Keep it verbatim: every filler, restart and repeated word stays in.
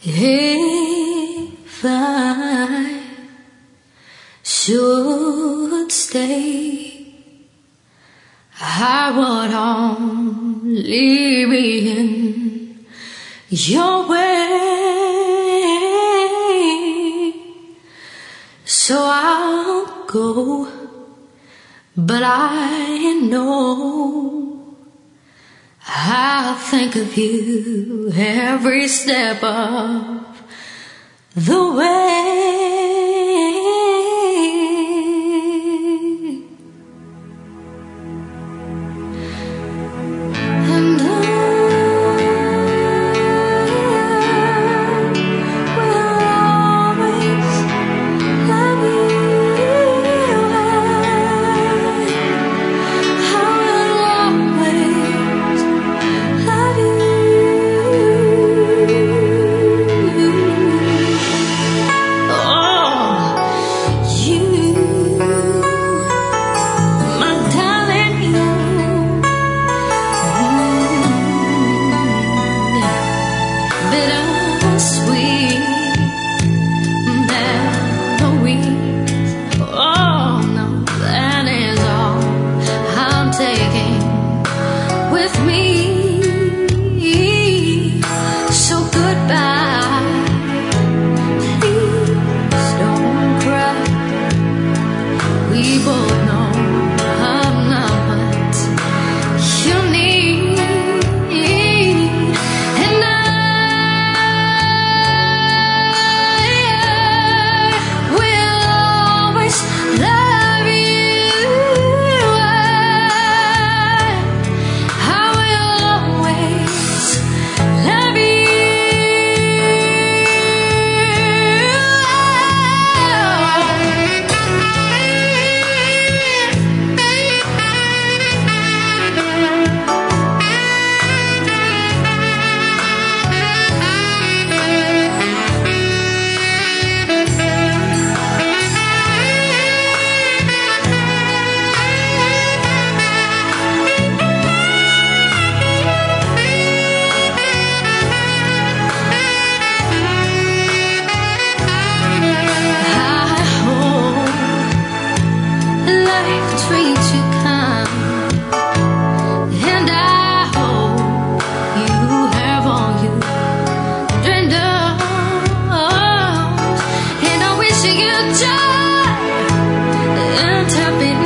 If I should stay, I would only be in your way. So I'll go, but I know I'll think of you every step of the way. And I will always love you. I will always love you. Oh, you, my darling, you. Bittersweet memories. Oh no, that is all I'm taking with me. So goodbye, please don't cry. We both know I'm not what you need, and I will always love you. I will always love you. I hope life treats you kind, and I hope you have all you dreamed of, and I wish you joy and happiness.